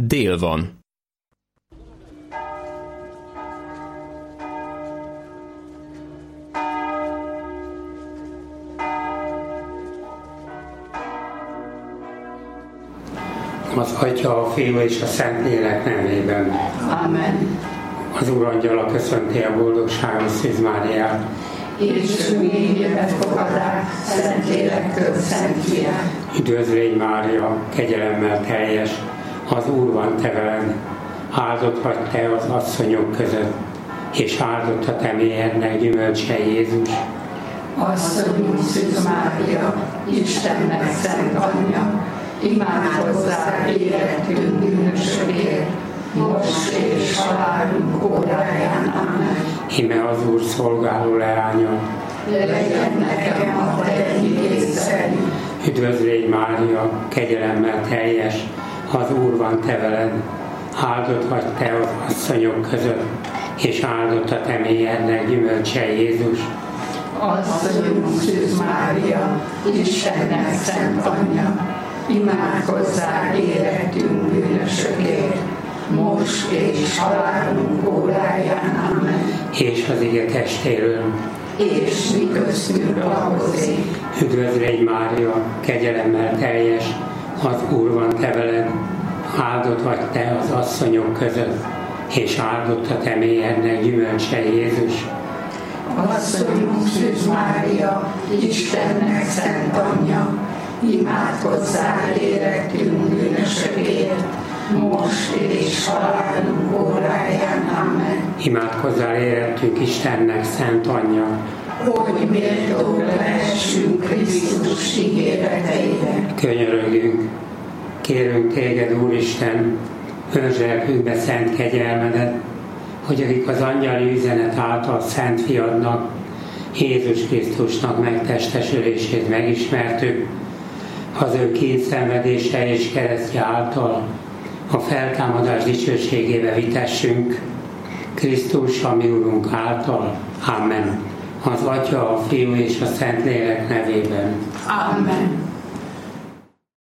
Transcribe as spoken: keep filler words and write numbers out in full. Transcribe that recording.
dél van. Az Atya, a Fiú és a Szentlélek nevében. Amen. Az Úr angyala köszönti a boldogságos Szűz Máriát. És ő évet fogadák, Szentlélektől szent fiát. Üdvözlégy Mária, kegyelemmel teljes, az Úr van te veled. Áldott vagy te az asszonyok között, és áldott a te méhednek gyümölcse Jézus. Asszonyunk Szűz Mária, Istennek szent anyja, imádkozzál életünk bűnösökért, most és halálunk óráján. Amen. Íme az Úr szolgáló leánya. Legyen nekem a te igéd szerint. Üdvözlégy Mária, kegyelemmel teljes, az Úr van te veled. Áldott vagy te az asszonyok között, és áldott a te méhednek gyümölcse Jézus. Asszonyunk Szűz Mária, Istennek szent anyja, imádkozzál életünk bűnösökért, most és halálunk óráján. Amen. És az ige testéről. És mi köztünk lakozik. Üdvözlégy Mária, kegyelemmel teljes, az Úr van te veled. Áldott vagy te az asszonyok között, és áldott a te méhednek gyümölcse Jézus. Asszonyunk Szűz Mária, Istennek szent anyja, imádkozzál életünk bűnösökért, most és halálunk óráján. Amen. Imádkozzál érettünk Istennek szent anyja, hogy méltók lehessünk Krisztus ígéreteire. Könyörögünk, kérünk téged, Úristen, öntsd lelkünkbe szent kegyelmedet, hogy akik az angyali üzenet által szent fiadnak, Jézus Krisztusnak megtestesülését megismertük, az ő kényszenvedése és keresztje által a feltámadás dicsőségébe vitessünk, Krisztus, a mi Urunk által. Amen. Az Atya, a Fiú és a Szentlélek nevében. Amen.